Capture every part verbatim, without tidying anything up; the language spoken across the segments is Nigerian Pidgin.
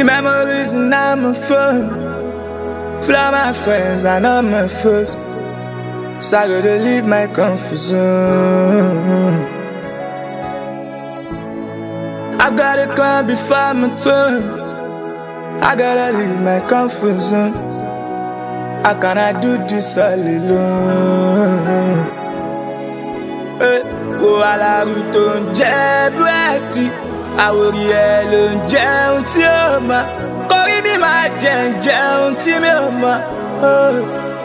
The memories and I'm a phone. Full of my friends and I'm my first. So I gotta leave my comfort zone. I gotta come before my turn. I gotta leave my comfort zone. How can I do this all alone? Hey, oh, aláàrù tó ń jẹ búrẹ́dì, àwòrì ẹ̀ ló ń jẹun tí ó mọ̀. Kórí mi máa jẹ ń jẹun tí mi ò mọ̀. Oh,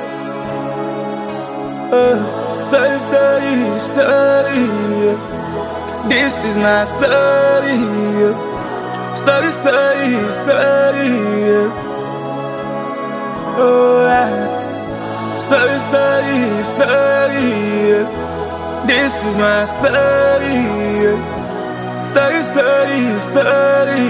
oh, story, story, story. This is my story. Story, story, story. Oh, yeah. Story, story, story. This is my story. Story, story, story.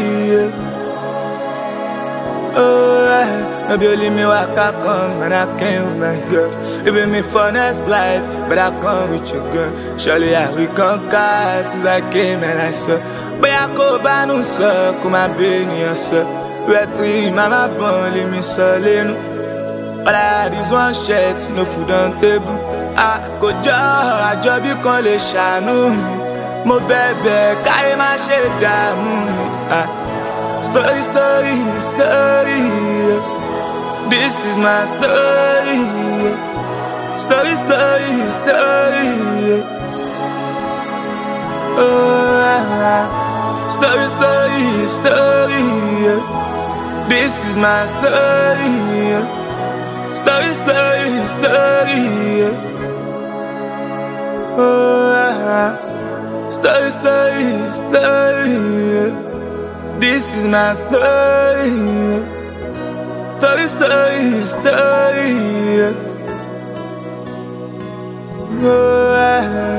Oh, yeah. Maybe only me walk I come and I came with my girl. Living me for next life, but I come with your girl. Surely I will conquer since I came and I saw. But I go by no sir, come my baby and sir. Where three mama born, leave me solid. All I had is one shirt, no food on table. I go jar, I job you call it shanu me. Mo bebe, carry my shit down. Story, story, story. This is my story. Story, story, story. Oh, story, story, story. This is my story. Story, story, story. Oh, story, story, story. This is my story. Story, story, story. Oh,